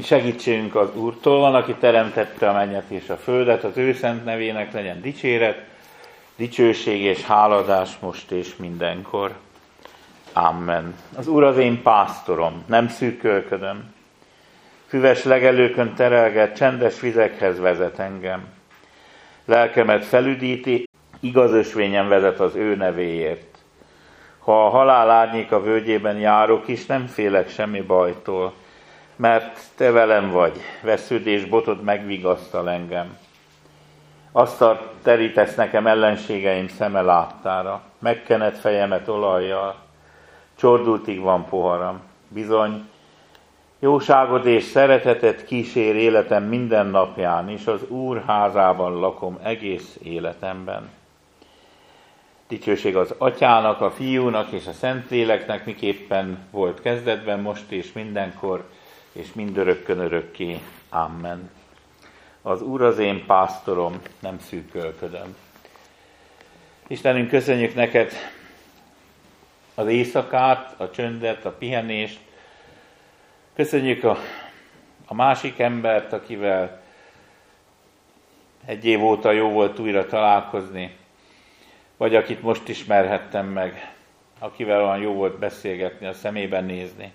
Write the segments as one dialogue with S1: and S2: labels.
S1: segítségünk az Úrtól van, aki teremtette a mennyet és a földet, az ő szent nevének legyen dicséret, dicsőség és háladás most és mindenkor. Amen. Az Úr az én pásztorom, nem szűkölködöm. Füves legelőkön terelget, csendes vizekhez vezet engem. Lelkemet felüdíti, igaz ösvényen vezet az ő nevéért. Ha a halál árnyéka völgyében járok is, nem félek semmi bajtól, mert te velem vagy, vesződés botod megvigasztal engem. Asztalt terítesz nekem ellenségeim szeme láttára, megkened fejemet olajjal, csordultig van poharam. Bizony, jóságod és szereteted kísér életem minden napján, és az Úr házában lakom egész életemben. Dicsőség az Atyának, a Fiúnak és a Szentléleknek, miképpen volt kezdetben, most és mindenkor, és mindörökkön örökké. Amen. Az Úr az én pásztorom, nem szűkölködöm. Istenünk, köszönjük neked az éjszakát, a csöndet, a pihenést. Köszönjük a másik embert, akivel egy év óta jó volt újra találkozni, vagy akit most ismerhettem meg, akivel olyan jó volt beszélgetni, a szemében nézni.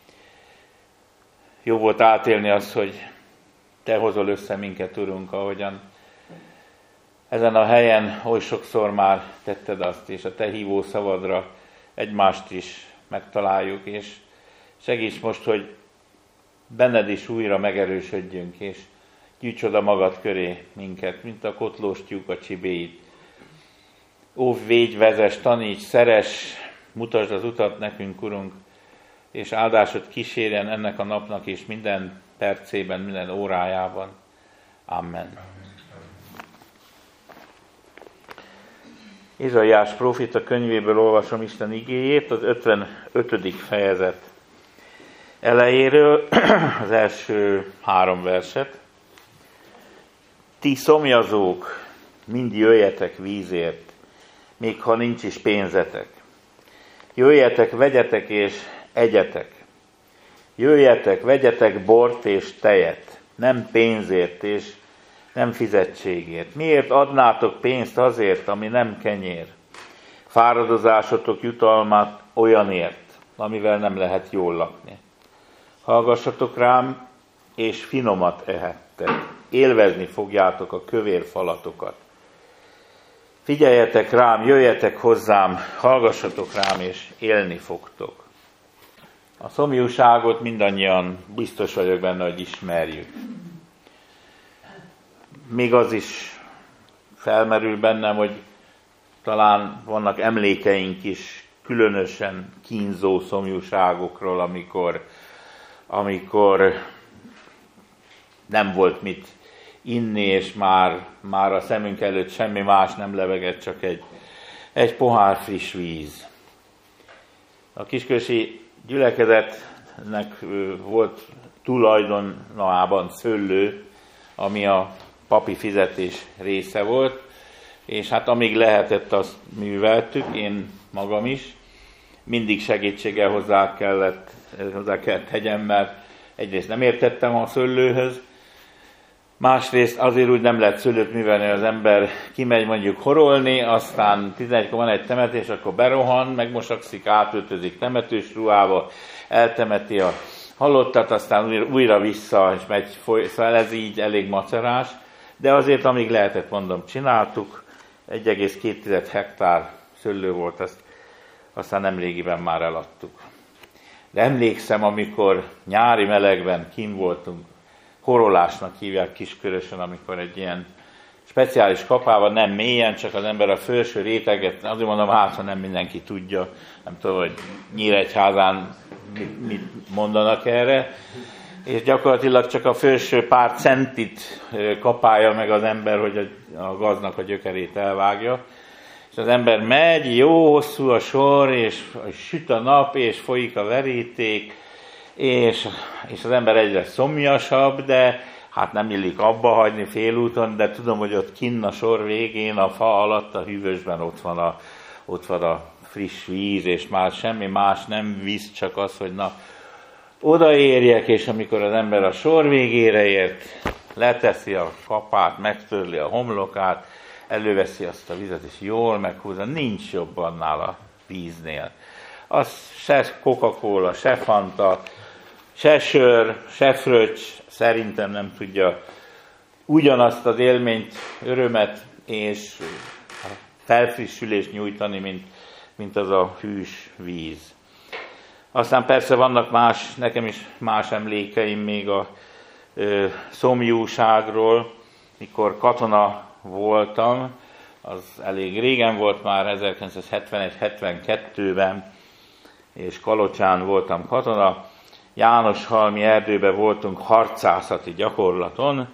S1: Jó volt átélni azt, hogy te hozol össze minket, Urunk, ahogyan ezen a helyen oly sokszor már tetted azt, és a te hívó szavadra egymást is megtaláljuk, és segíts most, hogy benned is újra megerősödjünk, és gyűjts oda magad köré minket, mint a kotlós tyúk a csibéit. Óvj, védj, vezess, taníts, szeress, mutasd az utat nekünk, Urunk, és áldásod kísérjen ennek a napnak is minden percében, minden órájában. Amen. Ézsaiás próféta könyvéből olvasom Isten igéjét, az 55. fejezet elejéről, az első 3 verset. Ti szomjazók, mind jöjjetek vízért, még ha nincs is pénzetek. Jöjjetek, vegyetek és egyetek. Jöjjetek, vegyetek bort és tejet, nem pénzért és nem fizetségért. Miért adnátok pénzt azért, ami nem kenyér? Fáradozásotok jutalmát olyanért, amivel nem lehet jól lakni. Hallgassatok rám, és finomat ehettek. Élvezni fogjátok a kövér falatokat. Figyeljetek rám, jöjjetek hozzám, hallgassatok rám, és élni fogtok. A szomjúságot mindannyian biztos vagyok benne, hogy ismerjük. Még az is felmerül bennem, hogy talán vannak emlékeink is különösen kínzó szomjúságokról, amikor nem volt mit inni, és már a szemünk előtt semmi más nem lebegett, csak egy pohár friss víz. A kiskörösi gyülekezetnek volt tulajdonában szőlő, ami a papi fizetés része volt, és hát amíg lehetett, azt műveltük, én magam is. Mindig segítséggel hozzá kellett tegyem, mert egyrészt nem értettem a szőlőhöz, másrészt azért úgy nem lehet szőlőt művelni, hogy az ember kimegy mondjuk horolni, aztán 11-kor van egy temetés, akkor berohan, megmosakszik, átöltözik temetős ruhába, eltemeti a halottat, aztán újra vissza, és megy, szóval ez így elég macerás, de azért, amíg lehetett, mondom, csináltuk, 1,2 hektár szőlő volt, aztán nemrégiben már eladtuk. De emlékszem, amikor nyári melegben kint voltunk, horolásnak hívják Kiskörösön, amikor egy ilyen speciális kapában, nem mélyen, csak az ember a felső réteget, azért mondom, hát, ha nem mindenki tudja, nem tudom, hogy Nyíregyházán mit mondanak erre, és gyakorlatilag csak a felső pár centit kapálja meg az ember, hogy a gaznak a gyökerét elvágja. És az ember megy, jó hosszú a sor, és süt a nap, és folyik a veríték, és az ember egyre szomjasabb, de hát nem illik abba hagyni félúton, de tudom, hogy ott kinn a sor végén, a fa alatt, a hűvösben ott van a friss víz, és már semmi más nem visz, csak az, hogy na, odaérjek, és amikor az ember a sor végére ért, leteszi a kapát, megtörli a homlokát, előveszi azt a vizet, és jól meghúzza, nincs jobb annál a víznél. Az se Coca-Cola, se Fanta, se sör, se fröccs, szerintem nem tudja ugyanazt az élményt, örömet és felfrissülést nyújtani, mint az a hűs víz. Aztán persze vannak nekem is más emlékeim még a szomjúságról, mikor katona voltam, az elég régen volt már, 1971-72-ben, és Kalocsán voltam katona. Jánoshalmi erdőben voltunk harcászati gyakorlaton,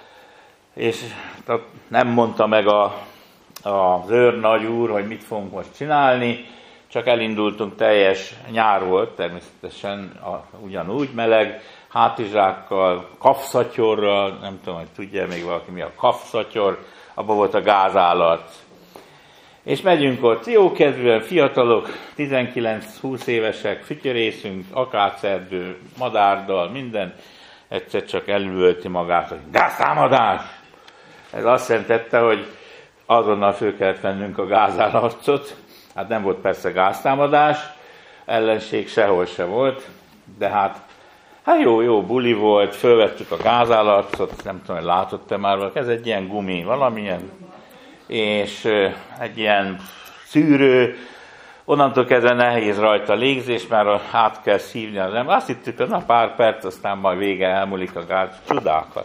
S1: és nem mondta meg az őrnagy úr, hogy mit fogunk most csinálni, csak elindultunk, teljes nyár volt, természetesen ugyanúgy meleg, hátizsákkal, kafszatyorral, nem tudom, hogy tudja még valaki mi a kafszatyor, abban volt a gázállat. És megyünk ott, jókedvűen, fiatalok, 19-20 évesek, fütyörészünk, akácerdő, madárdal, minden, egyszer csak elüvölti magát, hogy gáztámadás! Ez azt jelentette, hogy azonnal föl kellett vennünk a gázállatot. Hát nem volt persze gáztámadás, ellenség sehol se volt, de hát jó buli volt, fölvettük a gázállatot, nem tudom, hogy látott-e már valaki, ez egy ilyen gumi, valamilyen, és egy ilyen szűrő, onnantól kezdve nehéz rajta légzés, mert át kell szívni az ember. Azt hittük, hogy pár perc, aztán majd vége elmúlik a gáz, csodákat.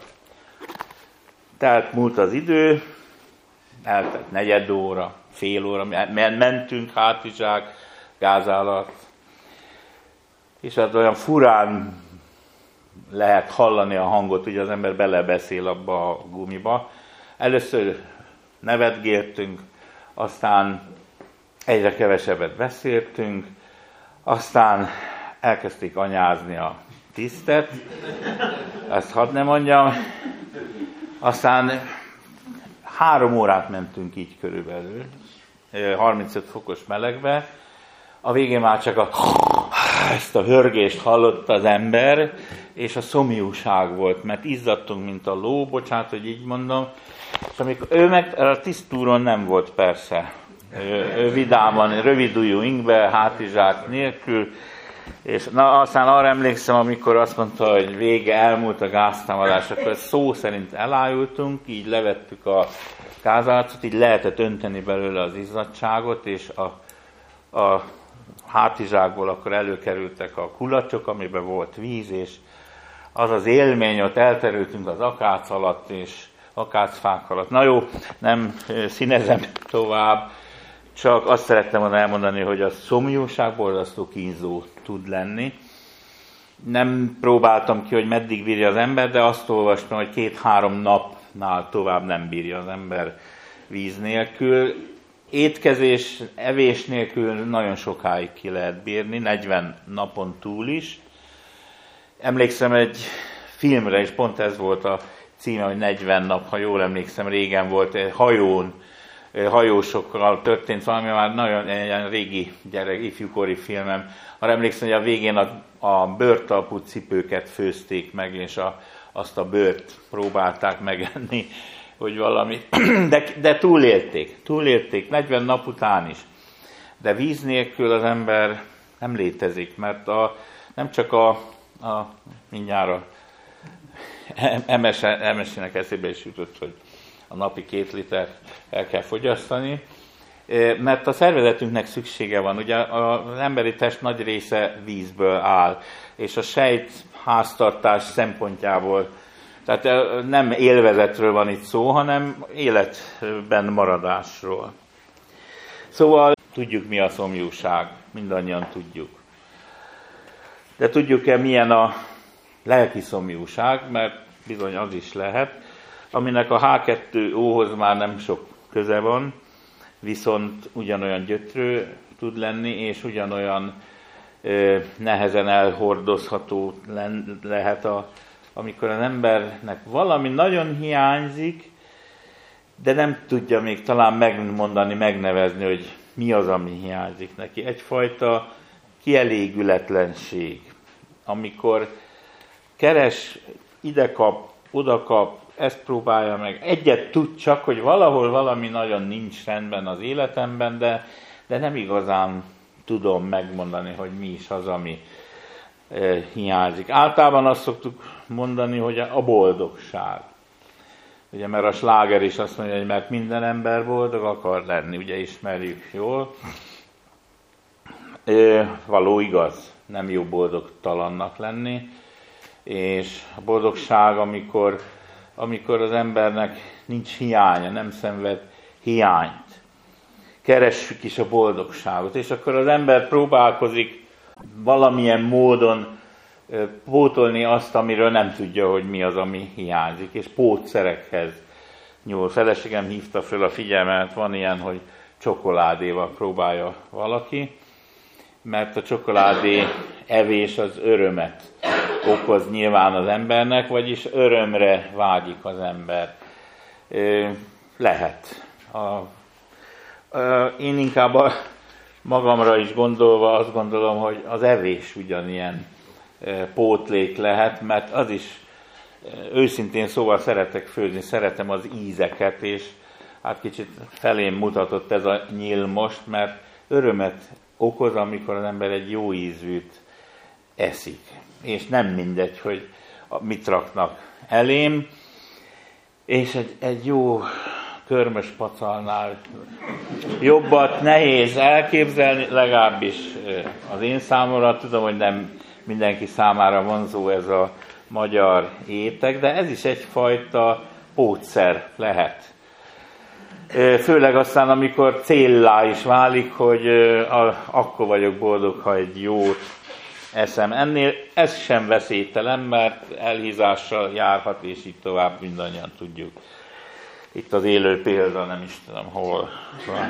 S1: Tehát múlt az idő, eltelt negyed óra, fél óra, mentünk hátizsák, gázállat, és hát olyan furán lehet hallani a hangot, ugye az ember belebeszél abba a gumiba. Először nevetgéltünk, aztán egyre kevesebbet beszéltünk, aztán elkezdték anyázni a tisztet, ezt hadd ne mondjam, aztán 3 órát mentünk így körülbelül, 35 fokos melegbe, a végén már csak ezt a hörgést hallotta az ember, és a szomjúság volt, mert izzadtunk, mint a ló, bocsánat, hogy így mondom, és amikor ő meg a tisztúron nem volt persze, ő vidáman, rövidujjú ingbe, hátizsák nélkül, és aztán arra emlékszem, amikor azt mondta, hogy vége, elmúlt a gáztámadás, akkor szó szerint elájultunk, így levettük a gázállatot, így lehetett önteni belőle az izzadtságot, és a hátizsákból akkor előkerültek a kulacsok, amiben volt víz, és az az élmény, ott elterültünk az akác alatt, és akácfák alatt. Na jó, nem színezem tovább, csak azt szerettem volna elmondani, hogy a szomjúság borzasztó kínzó tud lenni. Nem próbáltam ki, hogy meddig bírja az ember, de azt olvastam, hogy 2-3 napnál tovább nem bírja az ember víz nélkül. Étkezés, evés nélkül nagyon sokáig ki lehet bírni, 40 napon túl is. Emlékszem egy filmre, és pont ez volt a címe, hogy 40 nap, ha jól emlékszem, régen volt egy hajósokkal történt valami, már nagyon egy régi ifjúkori filmem. Arra emlékszem, hogy a végén a bőrtalpú cipőket főzték meg, és azt a bőrt próbálták megenni, hogy valami. De túlélték 40 nap után is. De víz nélkül az ember nem létezik, mert nem csak mindjárt MS-nek eszébe is jutott, hogy a napi 2 liter el kell fogyasztani, mert a szervezetünknek szüksége van. Ugye az emberi test nagy része vízből áll, és a sejtháztartás szempontjából, tehát nem élvezetről van itt szó, hanem életben maradásról. Szóval tudjuk, mi a szomjúság, mindannyian tudjuk. De tudjuk-e, milyen a lelki szomjúság, mert bizony az is lehet, aminek a H2O-hoz már nem sok köze van, viszont ugyanolyan gyötrő tud lenni, és ugyanolyan nehezen elhordozható lehet, amikor az embernek valami nagyon hiányzik, de nem tudja még talán megmondani, megnevezni, hogy mi az, ami hiányzik neki. Egyfajta kielégületlenség. amikor keres, ide kap, oda kap, ezt próbálja meg. Egyet tud csak, hogy valahol valami nagyon nincs rendben az életemben, de nem igazán tudom megmondani, hogy mi is az, ami hiányzik. Általában azt szoktuk mondani, hogy a boldogság. Ugye, mert a sláger is azt mondja, hogy mert minden ember boldog akar lenni, ugye ismerjük jól. Való igaz, nem jó boldogtalannak lenni, és a boldogság, amikor az embernek nincs hiánya, nem szenved hiányt. Keressük is a boldogságot, és akkor az ember próbálkozik valamilyen módon pótolni azt, amiről nem tudja, hogy mi az, ami hiányzik, és pótszerekhez nyúl. Feleségem hívta föl a figyelmet, van ilyen, hogy csokoládéval próbálja valaki, mert a csokoládé evés az örömet okoz nyilván az embernek, vagyis örömre vágyik az ember. Lehet. Én inkább magamra is gondolva azt gondolom, hogy az evés ugyanilyen pótlék lehet, mert az is őszintén szóval szeretek főzni, szeretem az ízeket, és hát kicsit felém mutatott ez a nyíl most, mert örömet okoz, amikor az ember egy jó ízűt eszik. És nem mindegy, hogy mit raknak elém, és egy jó körmös pacalnál jobbat nehéz elképzelni, legalábbis az én számomra. Tudom, hogy nem mindenki számára vonzó ez a magyar étek, de ez is egyfajta pótszer lehet. Főleg aztán, amikor céllá is válik, hogy akkor vagyok boldog, ha egy jót eszem. Ennél ez sem veszélytelen, mert elhízással járhat, és így tovább mindannyian tudjuk. Itt az élő példa, nem is tudom hol van.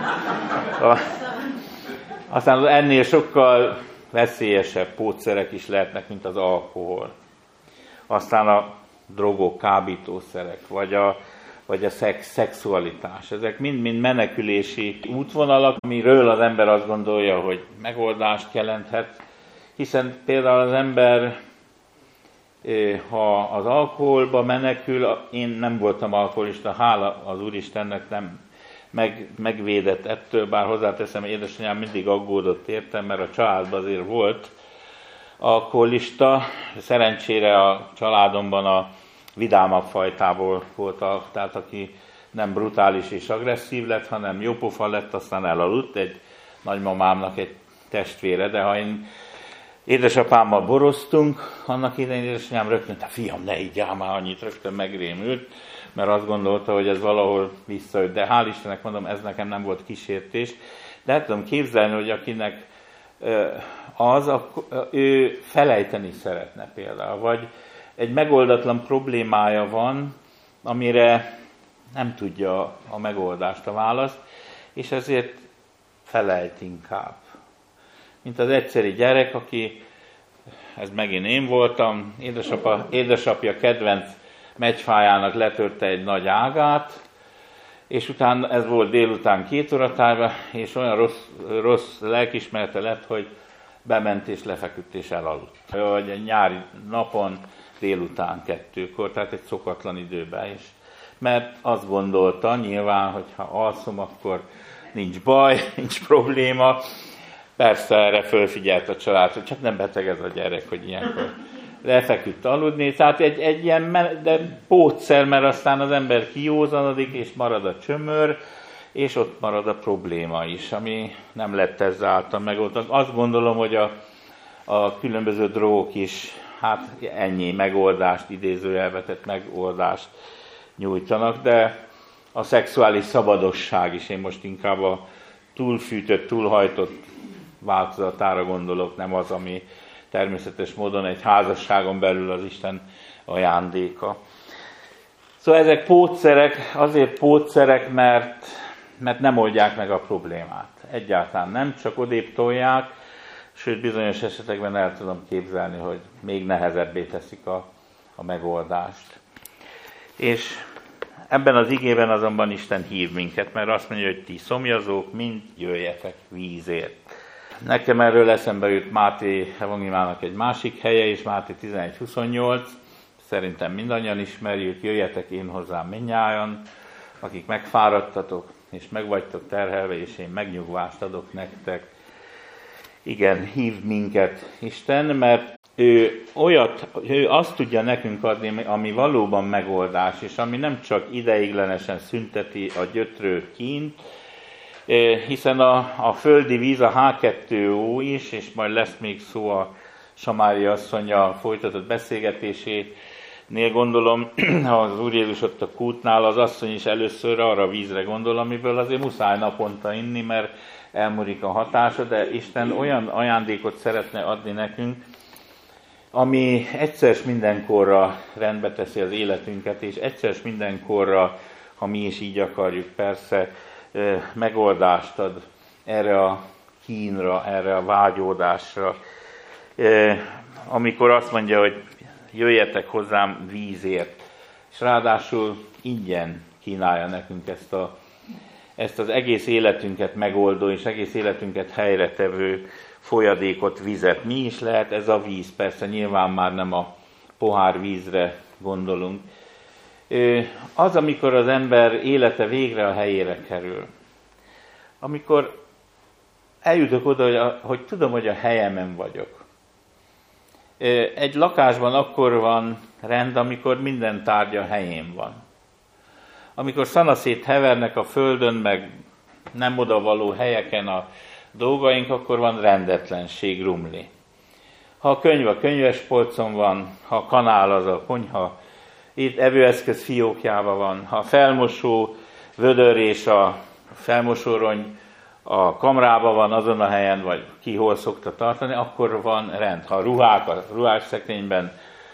S1: Aztán ennél sokkal veszélyesebb pótszerek is lehetnek, mint az alkohol. Aztán a drogok, kábítószerek, vagy a szexualitás. Ezek mind menekülési útvonalak, amiről az ember azt gondolja, hogy megoldást jelenthet, hiszen például az ember, ha az alkoholba menekül, én nem voltam alkoholista, hála az Úristennek nem megvédett ettől, bár hozzáteszem, édesanyám mindig aggódott értem, mert a családban azért volt alkoholista. Szerencsére a családomban a vidámabb fajtából volt, tehát aki nem brutális és agresszív lett, hanem jópofa lett, aztán elaludt, egy nagymamámnak egy testvére, de ha én édesapámmal boroztunk, annak idején édesanyám rögtön, te fiam, ne igyál már annyit, rögtön megrémült, mert azt gondolta, hogy ez valahol visszajött. De hál' Istennek mondom, ez nekem nem volt kísértés. De el tudom képzelni, hogy akinek ő felejteni szeretne például, vagy egy megoldatlan problémája van, amire nem tudja a megoldást, a választ, és ezért felejt inkább. Mint az egyszeri gyerek, aki, ez megint én voltam, édesapja kedvenc megyfájának letörte egy nagy ágát, és utána, ez volt délután 2 óratájban, és olyan rossz lelkismerete lett, hogy bement és lefeküdt és elaludt. Vagy egy nyári napon délután 2-kor, tehát egy szokatlan időben is. Mert azt gondolta nyilván, hogy ha alszom, akkor nincs baj, nincs probléma. Persze erre fölfigyelt a család, hogy csak nem beteg ez a gyerek, hogy ilyenkor lefeküdt aludni. Tehát egy ilyen de pótszer, mert aztán az ember kijózanodik, és marad a csömör, és ott marad a probléma is, ami nem lett ezáltal megoldva. Azt gondolom, hogy a különböző drogok is, hát ennyi megoldást, idézőjelvetett megoldást nyújtanak, de a szexuális szabadosság is, én most inkább a túlfűtött, túlhajtott változatára gondolok, nem az, ami természetes módon egy házasságon belül az Isten ajándéka. Szóval ezek pótszerek, azért pótszerek, mert nem oldják meg a problémát. Egyáltalán nem, csak odébb tolják, sőt bizonyos esetekben el tudom képzelni, hogy még nehezebbé teszik a megoldást. És ebben az igében azonban Isten hív minket, mert azt mondja, hogy ti szomjazók, mind jöjjetek vízért. Nekem erről eszembe jut Máté evangéliumának egy másik helye, és Máté 11:28. Szerintem mindannyian ismerjük, jöjjetek én hozzám mindnyájan, akik megfáradtatok, és megvagytok terhelve, és én megnyugvást adok nektek. Igen, hív minket Isten, mert ő azt tudja nekünk adni, ami valóban megoldás, és ami nem csak ideiglenesen szünteti a gyötrő kínt, hiszen a földi víz, a H2O is, és majd lesz még szó a Samária asszonya folytatott beszélgetésénél, gondolom, az Úr Jézus ott a kútnál, az asszony is először arra a vízre gondol, amiből azért muszáj naponta inni, mert elmúlik a hatása, de Isten olyan ajándékot szeretne adni nekünk, ami egyszer mindenkorra rendbe teszi az életünket, és egyszer mindenkorra, ha mi is így akarjuk, persze, megoldást ad erre a kínra, erre a vágyódásra. Amikor azt mondja, hogy jöjjetek hozzám vízért, és ráadásul ingyen kínálja nekünk ezt az egész életünket megoldó, és egész életünket helyretevő folyadékot, vizet. Mi is lehet ez a víz? Persze nyilván már nem a pohár vízre gondolunk. Az, amikor az ember élete végre a helyére kerül. Amikor eljutok oda, hogy tudom, hogy a helyemen vagyok. Egy lakásban akkor van rend, amikor minden tárgya helyén van. Amikor szanaszét hevernek a földön, meg nem odavaló helyeken a dolgaink, akkor van rendetlenség, rumli. Ha a könyv a könyvespolcon van, ha a kanál az a konyha, itt evőeszköz fiókjában van, ha a felmosó vödör és a felmosórony a kamrában van azon a helyen, vagy ki hol szokta tartani, akkor van rend. Ha a ruhák a ruhásszekrényben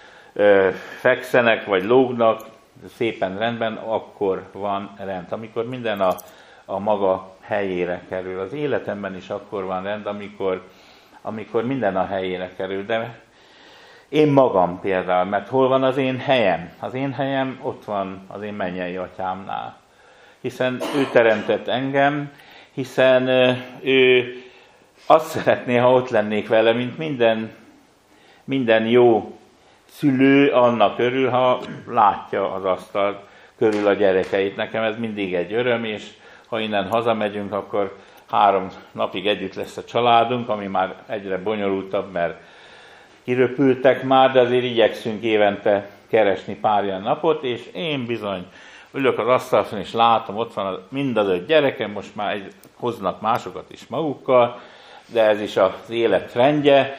S1: fekszenek, vagy lógnak, szépen rendben, akkor van rend. Amikor minden a maga helyére kerül. Az életemben is akkor van rend, amikor minden a helyére kerül. De én magam például, mert hol van az én helyem? Az én helyem ott van az én mennyei atyámnál. Hiszen ő teremtett engem, hiszen ő azt szeretné, ha ott lennék vele, mint minden jó szülő annak örül, ha látja az asztal körül a gyerekeit. Nekem ez mindig egy öröm, és ha innen hazamegyünk, akkor 3 napig együtt lesz a családunk, ami már egyre bonyolultabb, mert kiröpültek már, de azért igyekszünk évente keresni pár ilyen napot, és én bizony ülök az asztalon, és látom, ott van mind az 5 gyerekem, most már hoznak másokat is magukkal, de ez is az élet rendje,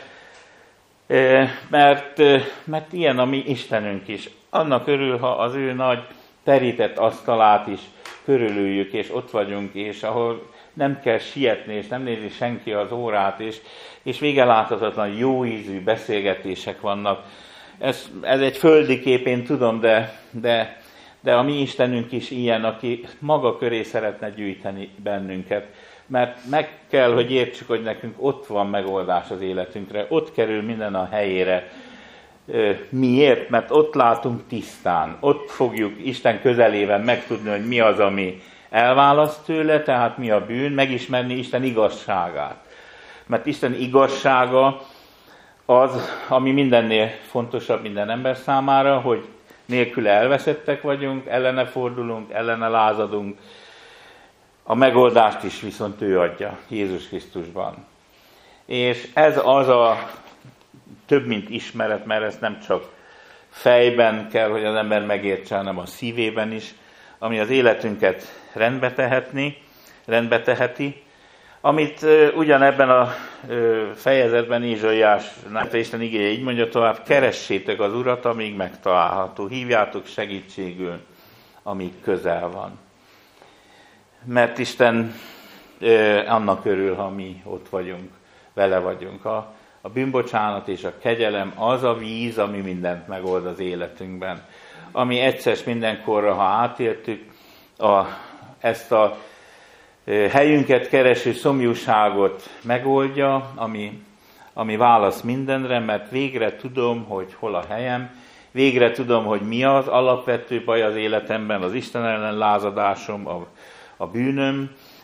S1: mert ilyen a mi Istenünk is. Annak örül, ha az ő nagy terített asztalát is körülüljük, és ott vagyunk, és ahol nem kell sietni, és nem nézi senki az órát, és végeláthatatlan jó ízű beszélgetések vannak. Ez egy földi kép, én tudom, de a mi Istenünk is ilyen, aki maga köré szeretne gyűjteni bennünket. Mert meg kell, hogy értsük, hogy nekünk ott van megoldás az életünkre, ott kerül minden a helyére. Miért? Mert ott látunk tisztán, ott fogjuk Isten közelében megtudni, hogy mi az, ami elválaszt tőle, tehát mi a bűn, megismerni Isten igazságát. Mert Isten igazsága az, ami mindennél fontosabb minden ember számára, hogy nélküle elveszettek vagyunk, ellene fordulunk, ellene lázadunk. A megoldást is viszont ő adja Jézus Krisztusban. És ez az a több, mint ismeret, mert ez nem csak fejben kell, hogy az ember megértse, hanem a szívében is, ami az életünket rendbe teheti, amit ugyanebben a fejezetben Ézsaiás, Isten igéje így mondja tovább, keressétek az Urat, amíg megtalálható, hívjátok segítségül, amíg közel van. Mert Isten annak örül, ha mi ott vagyunk, vele vagyunk. A bűnbocsánat és a kegyelem az a víz, ami mindent megold az életünkben. Ami egyszer mindenkorra, ha átéltük ezt a helyünket kereső szomjúságot megoldja, ami válasz mindenre, mert végre tudom, hogy hol a helyem, végre tudom, hogy mi az alapvető baj az életemben, az Isten ellen lázadásom, a bűnöm,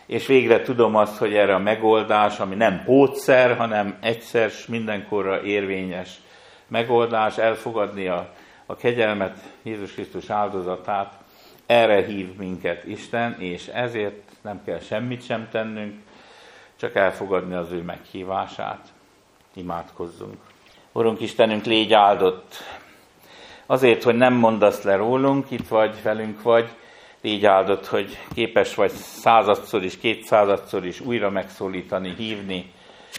S1: és végre tudom azt, hogy erre a megoldás, ami nem pótszer, hanem egyszer mindenkorra érvényes megoldás, elfogadni a kegyelmet, Jézus Krisztus áldozatát, erre hív minket Isten, és ezért nem kell semmit sem tennünk, csak elfogadni az ő meghívását. Imádkozzunk. Urunk Istenünk, légy áldott. Azért, hogy nem mondasz le rólunk, itt vagy, velünk vagy, légy áldott, hogy képes vagy 100-szor is, 200-szor is újra megszólítani, hívni.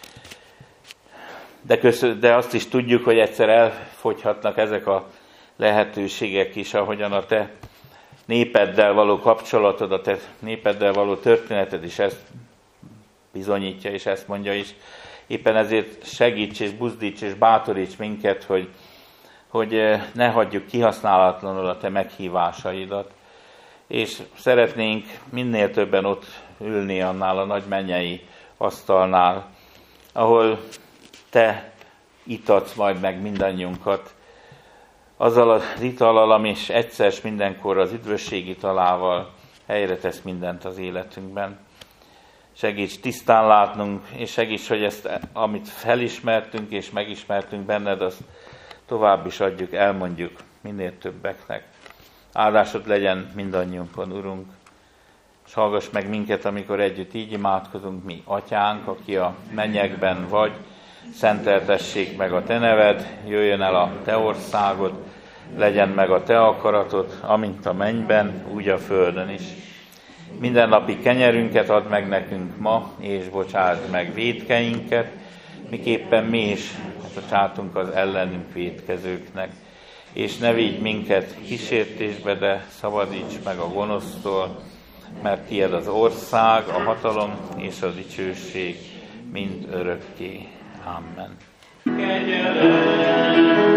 S1: De azt is tudjuk, hogy egyszer elfogyhatnak ezek a lehetőségek is, ahogyan a te népeddel való kapcsolatod, a te népeddel való történeted is ezt bizonyítja, és ezt mondja is. Éppen ezért segíts és buzdíts és bátoríts minket, hogy ne hagyjuk kihasználatlanul a te meghívásaidat. És szeretnénk minél többen ott ülni annál a nagy mennyei asztalnál, ahol te itatsz majd meg mindannyiunkat, azzal az itallal, ami egyszer mindenkor az üdvösség italával helyre tesz mindent az életünkben. Segíts tisztán látnunk, és segíts, hogy ezt, amit felismertünk és megismertünk benned, azt tovább is adjuk, elmondjuk minél többeknek. Áldásod legyen mindannyiunkon, Urunk, és hallgass meg minket, amikor együtt így imádkozunk, mi Atyánk, aki a mennyekben vagy, szenteltessék meg a te neved, jöjjön el a te országod, legyen meg a te akaratod, amint a mennyben, úgy a földön is. Mindennapi kenyerünket add meg nekünk ma, és bocsásd meg vétkeinket, miképpen mi is bocsátunk az ellenünk vétkezőknek. És ne vigy minket kísértésbe, de szabadíts meg a gonosztól, mert tied az ország, a hatalom és a dicsőség mind örökké. Amen. Kegyelem.